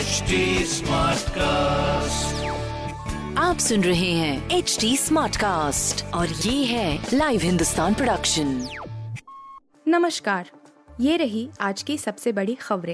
HD Smartcast. आप सुन रहे हैं HD Smartcast और ये है लाइव हिंदुस्तान प्रोडक्शन। नमस्कार, ये रही आज की सबसे बड़ी खबरें।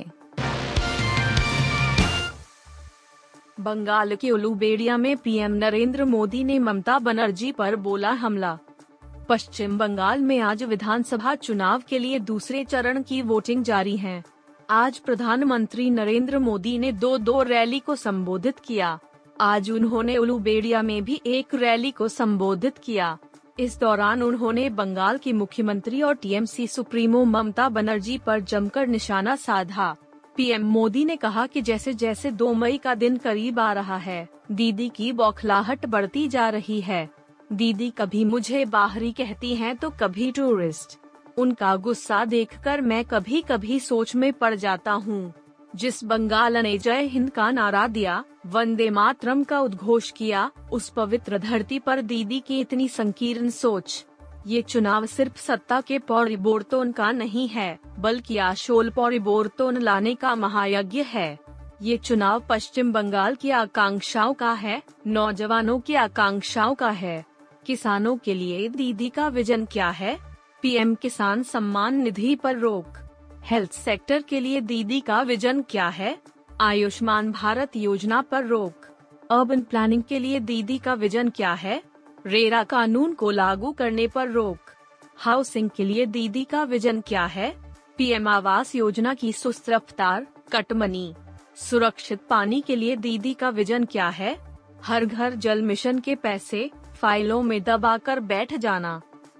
बंगाल के उलुबेड़िया में पीएम नरेंद्र मोदी ने ममता बनर्जी पर बोला हमला। पश्चिम बंगाल में आज विधानसभा चुनाव के लिए दूसरे चरण की वोटिंग जारी है। आज प्रधानमंत्री नरेंद्र मोदी ने दो रैली को संबोधित किया। आज उन्होंने उलुबेड़िया में भी एक रैली को संबोधित किया। इस दौरान उन्होंने बंगाल की मुख्यमंत्री और टीएमसी सुप्रीमो ममता बनर्जी पर जमकर निशाना साधा। पीएम मोदी ने कहा कि जैसे जैसे 2 मई का दिन करीब आ रहा है, दीदी की बौखलाहट बढ़ती जा रही है। दीदी कभी मुझे बाहरी कहती हैं तो कभी टूरिस्ट। उनका गुस्सा देखकर मैं कभी कभी सोच में पड़ जाता हूँ। जिस बंगाल ने जय हिंद का नारा दिया, वंदे मातरम का उद्घोष किया, उस पवित्र धरती पर दीदी की इतनी संकीर्ण सोच। ये चुनाव सिर्फ सत्ता के परिवर्तन का नहीं है, बल्कि आशोल परिवर्तन लाने का महायज्ञ है। ये चुनाव पश्चिम बंगाल की आकांक्षाओं का है, नौजवानों की आकांक्षाओं का है। किसानों के लिए दीदी का विजन क्या है? पीएम किसान सम्मान निधि पर रोक। हेल्थ सेक्टर के लिए दीदी का विजन क्या है? आयुष्मान भारत योजना पर रोक। अर्बन प्लानिंग के लिए दीदी का विजन क्या है? रेरा कानून को लागू करने पर रोक। हाउसिंग के लिए दीदी का विजन क्या है? पीएम आवास योजना की सुस्त रफ्तार, कटमनी। सुरक्षित पानी के लिए दीदी का विजन क्या है? हर घर जल मिशन के पैसे फाइलों में दबाकर बैठ जाना।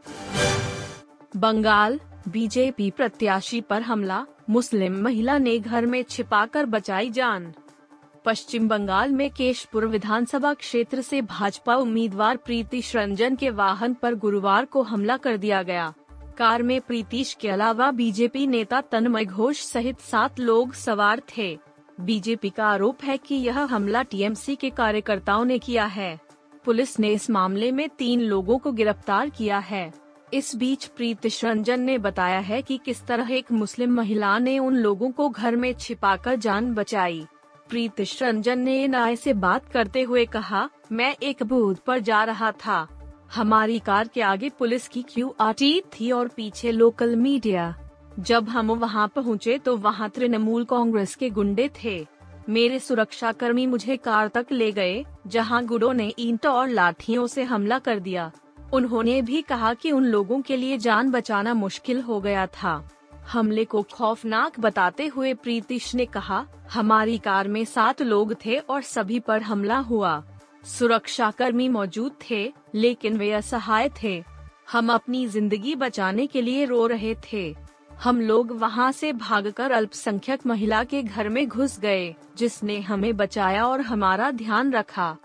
बंगाल, बीजेपी प्रत्याशी पर हमला, मुस्लिम महिला ने घर में छिपाकर बचाई जान। पश्चिम बंगाल में केशपुर विधानसभा क्षेत्र से भाजपा उम्मीदवार प्रीतिश रंजन के वाहन पर गुरुवार को हमला कर दिया गया। कार में प्रीतिश के अलावा बीजेपी नेता तन्मय घोष सहित 7 लोग सवार थे। बीजेपी का आरोप है कि यह हमला टीएमसी के कार्यकर्ताओं ने किया है। पुलिस ने इस मामले में 3 लोगों को गिरफ्तार किया है। इस बीच प्रीतिश रंजन ने बताया है कि किस तरह एक मुस्लिम महिला ने उन लोगों को घर में छिपाकर जान बचाई। प्रीतिश रंजन ने एएनआई से बात करते हुए कहा, मैं एक बूथ पर जा रहा था। हमारी कार के आगे पुलिस की क्यूआरटी थी और पीछे लोकल मीडिया। जब हम वहां पहुंचे तो वहां तृणमूल कांग्रेस के गुंडे थे। मेरे सुरक्षाकर्मी मुझे कार तक ले गए, जहां गुंडों ने ईंटों और लाठियों से हमला कर दिया। उन्होंने भी कहा कि उन लोगों के लिए जान बचाना मुश्किल हो गया था। हमले को खौफनाक बताते हुए प्रीतिश ने कहा, हमारी कार में 7 लोग थे और सभी पर हमला हुआ। सुरक्षाकर्मी मौजूद थे, लेकिन वे असहाय थे। हम अपनी जिंदगी बचाने के लिए रो रहे थे। हम लोग वहां से भागकर अल्पसंख्यक महिला के घर में घुस गए, जिसने हमें बचाया और हमारा ध्यान रखा।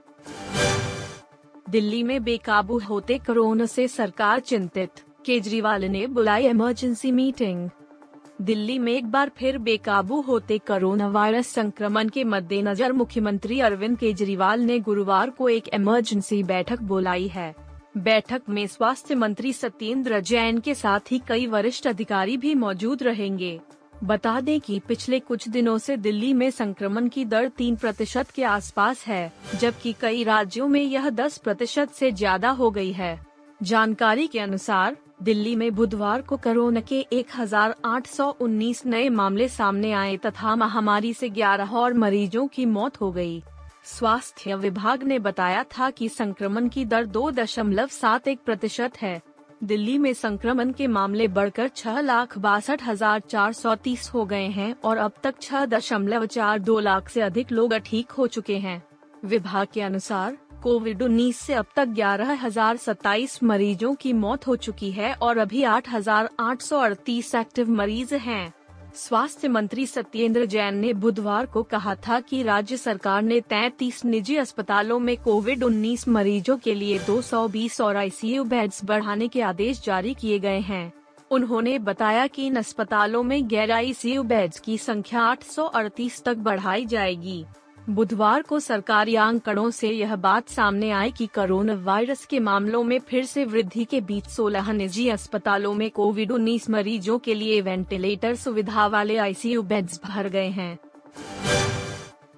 दिल्ली में बेकाबू होते कोरोना से सरकार चिंतित, केजरीवाल ने बुलाई इमरजेंसी मीटिंग। दिल्ली में एक बार फिर बेकाबू होते कोरोना वायरस संक्रमण के मद्देनजर मुख्यमंत्री अरविंद केजरीवाल ने गुरुवार को एक इमरजेंसी बैठक बुलाई है। बैठक में स्वास्थ्य मंत्री सत्येंद्र जैन के साथ ही कई वरिष्ठ अधिकारी भी मौजूद रहेंगे। बता दें कि पिछले कुछ दिनों से दिल्ली में संक्रमण की दर 3% के आसपास है, जबकि कई राज्यों में यह 10% से ज्यादा हो गई है। जानकारी के अनुसार दिल्ली में बुधवार को कोरोना के 1819 नए मामले सामने आए तथा महामारी से 11 और मरीजों की मौत हो गई। स्वास्थ्य विभाग ने बताया था कि संक्रमण की दर 2.71% है। दिल्ली में संक्रमण के मामले बढ़कर 6,62,430 हो गए हैं और अब तक 6.42 लाख से अधिक लोग ठीक हो चुके हैं। विभाग के अनुसार कोविड-19 से अब तक 11,027 मरीजों की मौत हो चुकी है और अभी 8,838 एक्टिव मरीज हैं। स्वास्थ्य मंत्री सत्येंद्र जैन ने बुधवार को कहा था कि राज्य सरकार ने 33 निजी अस्पतालों में कोविड-19 मरीजों के लिए 220 और आईसीयू बेड्स बढ़ाने के आदेश जारी किए गए हैं। उन्होंने बताया कि इन अस्पतालों में गैर आईसीयू बेड्स की संख्या 838 तक बढ़ाई जाएगी। बुधवार को सरकारी आंकड़ों से यह बात सामने आई कि कोरोना वायरस के मामलों में फिर से वृद्धि के बीच 16 निजी अस्पतालों में कोविड-19 मरीजों के लिए वेंटिलेटर सुविधा वाले आईसीयू बेड्स भर गए हैं।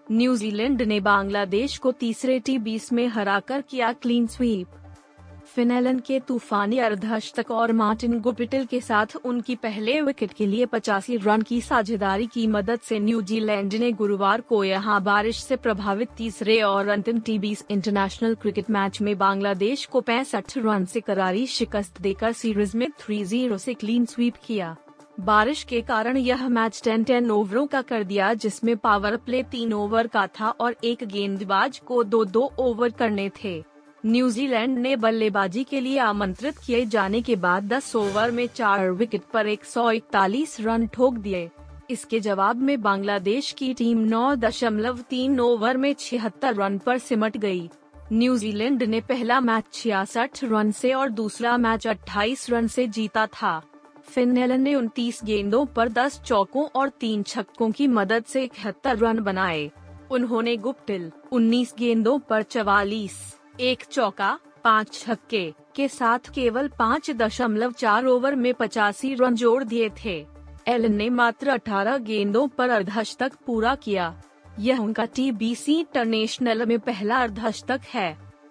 न्यूजीलैंड ने बांग्लादेश को तीसरे T20 में हराकर किया क्लीन स्वीप। फिनलैंड के तूफानी अर्धशतक और मार्टिन गुप्टिल के साथ उनकी पहले विकेट के लिए 85 रन की साझेदारी की मदद से न्यूजीलैंड ने गुरुवार को यहां बारिश से प्रभावित तीसरे और अंतिम T20 इंटरनेशनल क्रिकेट मैच में बांग्लादेश को 65 रन से करारी शिकस्त देकर सीरीज में 3-0 से क्लीन स्वीप किया। बारिश के कारण यह मैच 10 ओवरों का कर दिया, जिसमें पावर प्ले 3 ओवर का था और एक गेंदबाज को 2 ओवर करने थे। न्यूजीलैंड ने बल्लेबाजी के लिए आमंत्रित किए जाने के बाद 10 ओवर में 4 विकेट पर 141 रन ठोक दिए। इसके जवाब में बांग्लादेश की टीम 9.3 ओवर में 76 रन पर सिमट गई। न्यूजीलैंड ने पहला मैच 66 रन से और दूसरा मैच 28 रन से जीता था। फिनलैंड ने 29 गेंदों पर 10 चौकों और 3 छक्कों की मदद से 71 रन बनाए। उन्होंने गुप्टिल 19 गेंदों पर 44, 1 चौका, 5 छक्के के साथ केवल 5.4 ओवर में 85 रन जोड़ दिए थे। एलन ने मात्र 18 गेंदों पर अर्धशतक पूरा किया। यह उनका TBC इंटरनेशनल में पहला अर्धशतक है।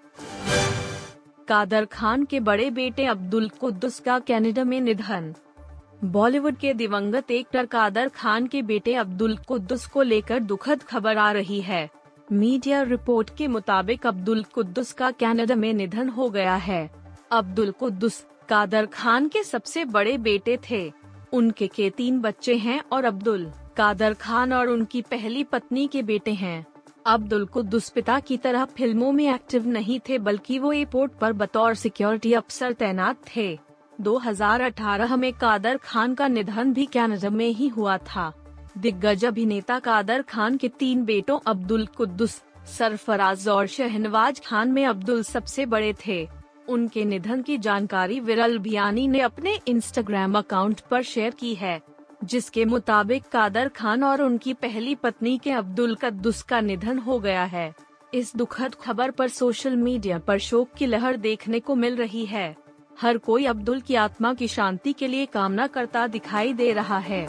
कादर खान के बड़े बेटे अब्दुल कुद्दुस का कनाडा में निधन। बॉलीवुड के दिवंगत एक्टर कादर खान के बेटे अब्दुल कुद्दुस को लेकर दुखद खबर आ रही है। मीडिया रिपोर्ट के मुताबिक अब्दुल कुद्दुस का कनाडा में निधन हो गया है। अब्दुल कुद्दुस कादर खान के सबसे बड़े बेटे थे। उनके 3 बच्चे हैं और अब्दुल कादर खान और उनकी पहली पत्नी के बेटे हैं। अब्दुल कुद्दुस पिता की तरह फिल्मों में एक्टिव नहीं थे, बल्कि वो एयरपोर्ट पर बतौर सिक्योरिटी अफसर तैनात थे। 2018 में कादर खान का निधन भी कनाडा में ही हुआ था। दिग्गज अभिनेता कादर खान के 3 बेटों अब्दुल कुद्दुस, सरफराज और शहनवाज खान में अब्दुल सबसे बड़े थे। उनके निधन की जानकारी विरल भियानी ने अपने इंस्टाग्राम अकाउंट पर शेयर की है, जिसके मुताबिक कादर खान और उनकी पहली पत्नी के अब्दुल कुद्दुस का निधन हो गया है। इस दुखद खबर पर सोशल मीडिया पर शोक की लहर देखने को मिल रही है। हर कोई अब्दुल की आत्मा की शांति के लिए कामना करता दिखाई दे रहा है।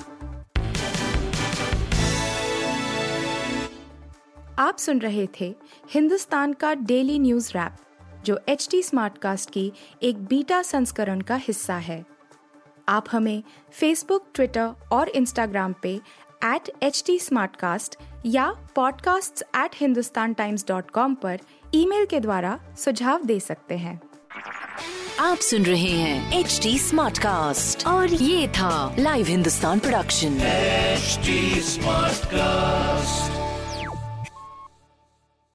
आप सुन रहे थे हिंदुस्तान का डेली न्यूज रैप, जो HD स्मार्टकास्ट की एक बीटा संस्करण का हिस्सा है। आप हमें फेसबुक, ट्विटर और इंस्टाग्राम पे @HT Smartcast या podcasts@hindustantimes.com पर ईमेल के द्वारा सुझाव दे सकते हैं। आप सुन रहे हैं HD Smartcast और ये था live Hindustan production. HD Smartcast।